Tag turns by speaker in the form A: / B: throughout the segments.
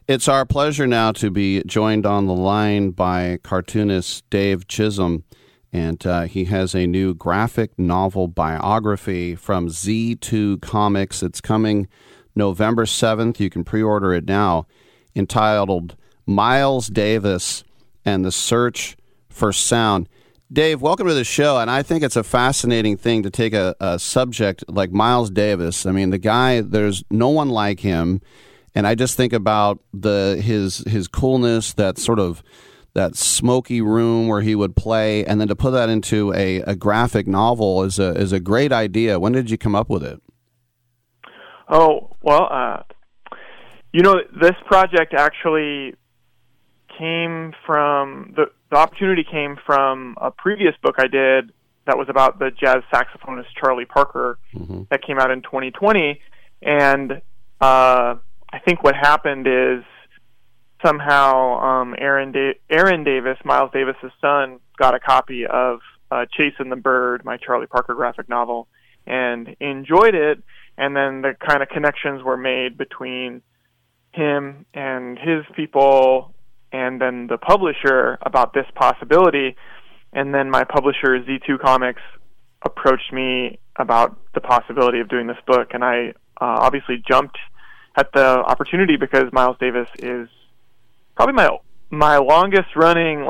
A: It's our pleasure now to be joined on the line by cartoonist Dave Chisholm, and he has a new graphic novel biography from Z2 Comics. It's coming November 7th. You can pre-order it now, entitled Miles Davis and the Search for Sound. Dave, welcome to the show, and I think it's a fascinating thing to take a subject like Miles Davis. I mean, the guy, there's no one like him. And I just think about his coolness, that sort of that smoky room where he would play, and then to put that into a graphic novel is a great idea. When did you come up with it?
B: Oh, well, this project actually came from the opportunity came from a previous book I did that was about the jazz saxophonist Charlie Parker that came out in 2020, and I think what happened is somehow Aaron Davis, Miles Davis's son, got a copy of Chasing the Bird, my Charlie Parker graphic novel, and enjoyed it. And then the kind of connections were made between him and his people and then the publisher about this possibility. And then my publisher, Z2 Comics, approached me about the possibility of doing this book. And I obviously jumped at the opportunity because Miles Davis is probably my longest running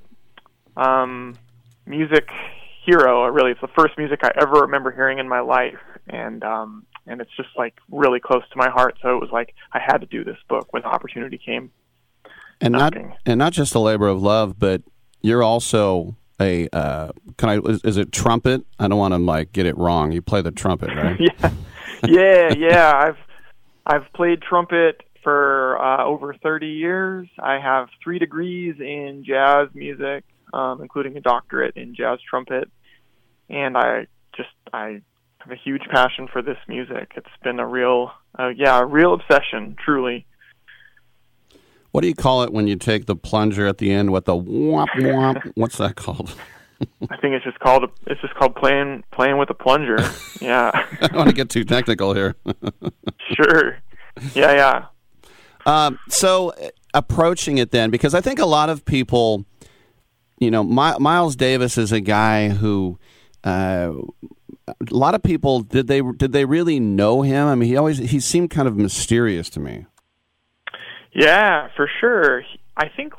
B: music hero. Really, it's the first music I ever remember hearing in my life, and it's just really close to my heart. So it was like I had to do this book when the opportunity came.
A: And not just a labor of love, but you're also a is it trumpet? I don't want to get it wrong. You play the trumpet, right?
B: yeah. I've played trumpet for over 30 years. I have 3 degrees in jazz music, including a doctorate in jazz trumpet. And I have a huge passion for this music. It's been a real obsession, truly.
A: What do you call it when you take the plunger at the end with the whomp whomp? What's that called?
B: I think it's just called playing with a plunger. Yeah.
A: I don't want to get too technical here.
B: Sure. Yeah.
A: So approaching it then, because I think a lot of people, Miles Davis is a guy who a lot of people did they really know him? I mean, he seemed kind of mysterious to me.
B: Yeah, for sure. I think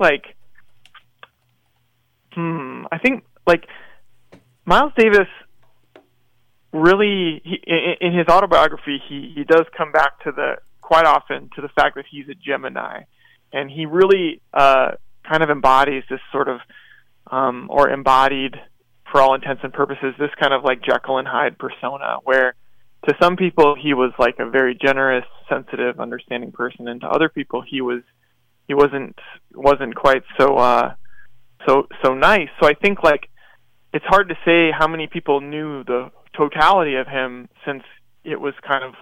B: Miles Davis really, in his autobiography, he does come back quite often to the fact that he's a Gemini, and he really kind of embodies this sort of, or embodied, for all intents and purposes, this kind of Jekyll and Hyde persona, where to some people he was a very generous, sensitive, understanding person, and to other people he wasn't quite so nice. So I think it's hard to say how many people knew the totality of him, since it was kind of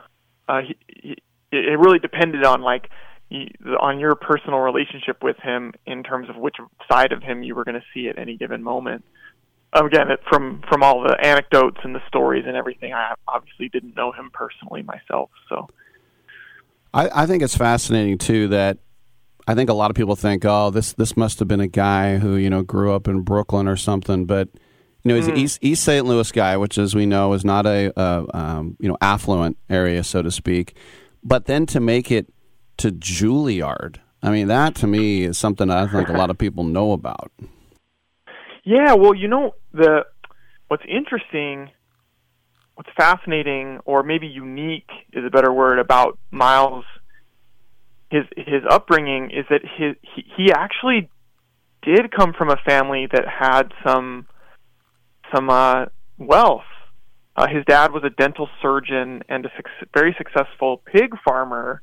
B: it really depended on on your personal relationship with him in terms of which side of him you were going to see at any given moment. Again, from all the anecdotes and the stories and everything, I obviously didn't know him personally myself. So
A: I think it's fascinating too that I think a lot of people think, oh, this must have been a guy who grew up in Brooklyn or something, but he's an East St. Louis guy, which, as we know, is not a affluent area, so to speak. But then to make it to Juilliard, I mean, that to me is something I think a lot of people know about.
B: Yeah, well, what's interesting, what's fascinating, or maybe unique is a better word about Miles, his upbringing, is that he actually did come from a family that had some wealth. His dad was a dental surgeon and a very successful pig farmer,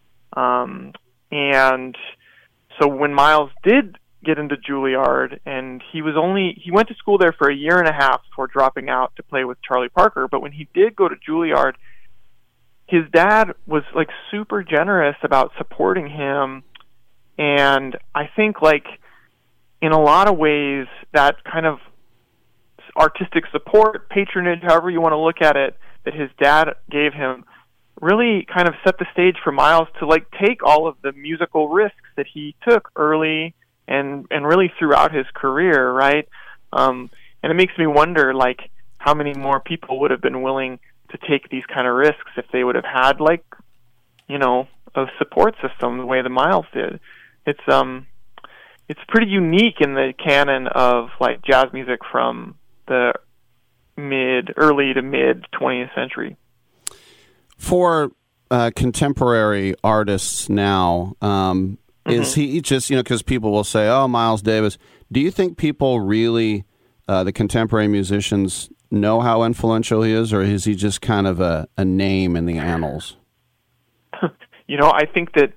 B: and so when Miles did get into Juilliard, and he went to school there for a year and a half before dropping out to play with Charlie Parker. But when he did go to Juilliard, his dad was super generous about supporting him, and I think in a lot of ways that kind of artistic support, patronage, however you want to look at it, that his dad gave him really kind of set the stage for Miles to like take all of the musical risks that he took early and really throughout his career, right? And it makes me wonder, like, how many more people would have been willing to take these kind of risks if they would have had, like, you know, a support system the way that Miles did. It's pretty unique in the canon of like jazz music from the early to mid 20th century.
A: For contemporary artists now, is he just, you know, because people will say, oh, Miles Davis. Do you think people really, the contemporary musicians, know how influential he is, or is he just kind of a name in the annals?
B: You know, I think that,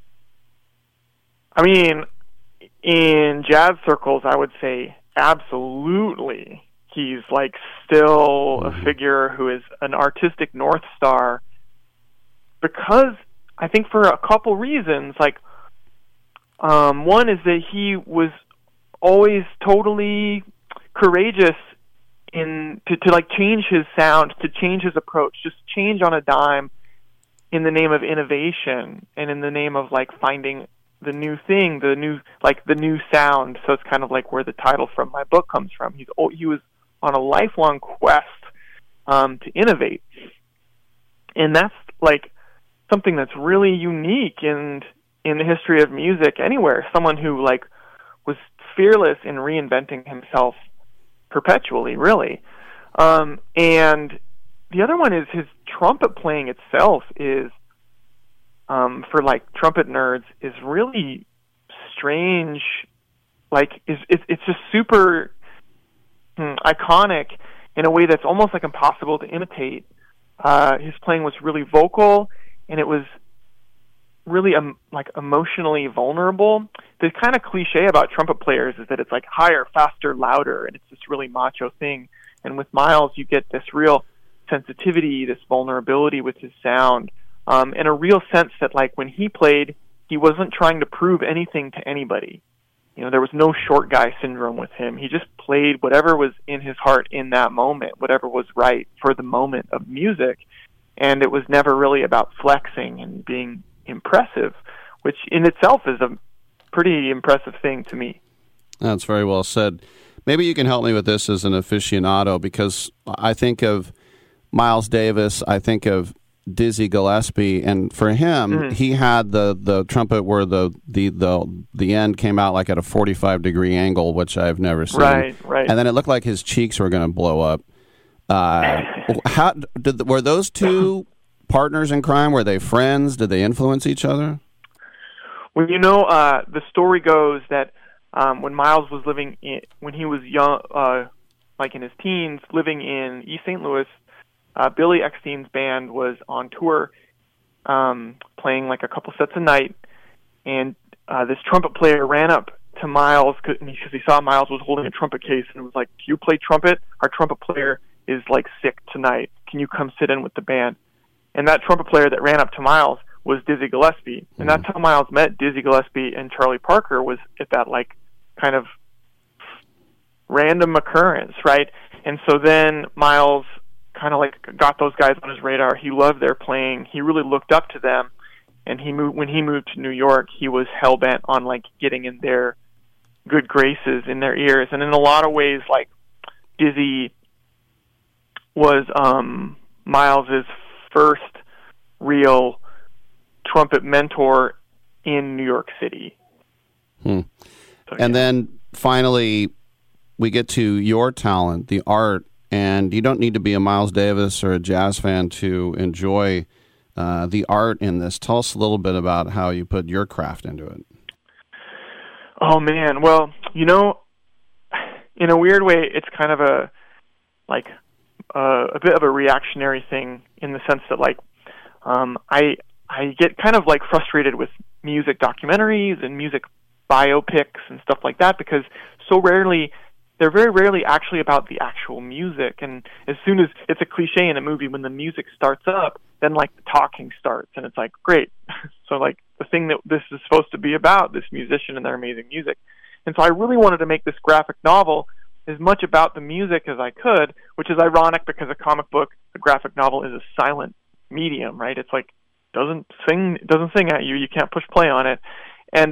B: I mean, in jazz circles, I would say absolutely he's like still a figure who is an artistic North Star, because I think for a couple reasons. Like, one is that he was always totally courageous to like change his sound, to change his approach, just change on a dime in the name of innovation and in the name of like finding the new thing, the new sound. So it's kind of like where the title from my book comes from. He was on a lifelong quest to innovate, and that's like something that's really unique in the history of music anywhere. Someone who like was fearless in reinventing himself perpetually, really. And the other one is his trumpet playing itself is, for like trumpet nerds, is really strange. Like, it's just super iconic in a way that's almost like impossible to imitate. His playing was really vocal, and it was really like emotionally vulnerable. The kind of cliche about trumpet players is that it's like higher, faster, louder, and it's this really macho thing. And with Miles, you get this real sensitivity, this vulnerability with his sound, and a real sense that like when he played, he wasn't trying to prove anything to anybody. You know, there was no short guy syndrome with him. He just played whatever was in his heart in that moment, whatever was right for the moment of music. And it was never really about flexing and being impressive, which in itself is a pretty impressive thing to me.
A: That's very well said. Maybe you can help me with this as an aficionado, because I think of Miles Davis, I think of Dizzy Gillespie, and for him, he had the trumpet where the end came out like at a 45-degree angle, which I've never seen.
B: Right.
A: And then it looked like his cheeks were going to blow up. Were those two partners in crime? Were they friends? Did they influence each other?
B: Well, you know, the story goes that when Miles was when he was young, like in his teens, living in East St. Louis, Billy Eckstein's band was on tour, playing like a couple sets a night, and this trumpet player ran up to Miles because he saw Miles was holding a trumpet case, and was like, "Do you play trumpet? Our trumpet player is like sick tonight. Can you come sit in with the band?" And that trumpet player that ran up to Miles was Dizzy Gillespie, and that's how Miles met Dizzy Gillespie and Charlie Parker, was at that like kind of random occurrence, right? And so then Miles kind of like got those guys on his radar. He loved their playing. He really looked up to them, and when he moved to New York, he was hell bent on like getting in their good graces, in their ears. And in a lot of ways, like Dizzy was Miles's first real trumpet mentor in New York City. So,
A: and then finally, we get to your talent, the art. And you don't need to be a Miles Davis or a jazz fan to enjoy the art in this. Tell us a little bit about how you put your craft into it.
B: Oh, man. Well, you know, in a weird way, it's kind of a bit of a reactionary thing, in the sense that, like, I get kind of, like, frustrated with music documentaries and music biopics and stuff like that, because they're very rarely actually about the actual music. And as soon as it's a cliche in a movie, when the music starts up, then like the talking starts, and it's like, great. So like the thing that this is supposed to be about, this musician and their amazing music. And so I really wanted to make this graphic novel as much about the music as I could, which is ironic because a comic book, a graphic novel, is a silent medium, right? It's like doesn't sing at you. You can't push play on it, and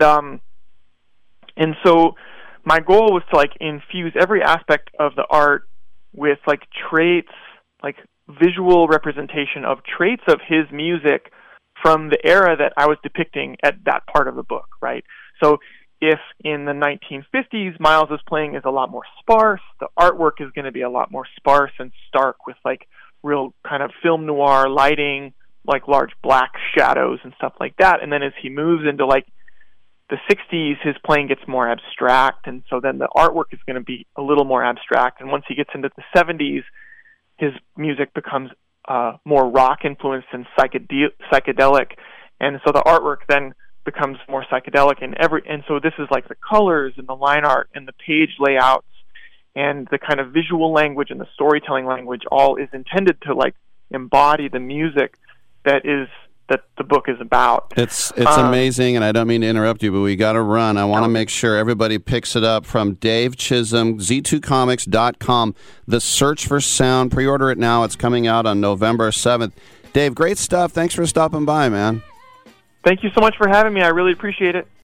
B: so my goal was to like infuse every aspect of the art with like traits, like visual representation of traits of his music from the era that I was depicting at that part of the book, right? So if in the 1950s Miles is playing is a lot more sparse, the artwork is going to be a lot more sparse and stark with like real kind of film noir lighting, like large black shadows and stuff like that. And then as he moves into like the 60s, his playing gets more abstract, and so then the artwork is going to be a little more abstract. And once he gets into the 70s, his music becomes more rock influenced and psychedelic, and so the artwork then becomes more psychedelic. And so this is like the colors and the line art and the page layouts and the kind of visual language and the storytelling language all is intended to like embody the music that the book is about.
A: It's amazing, and I don't mean to interrupt you, but we got to run. I want to make sure everybody picks it up from Dave Chisholm, z2comics.com. The Search for Sound. Pre-order it now. It's coming out on November 7th. Dave, great stuff. Thanks for stopping by, man.
B: Thank you so much for having me. I really appreciate it.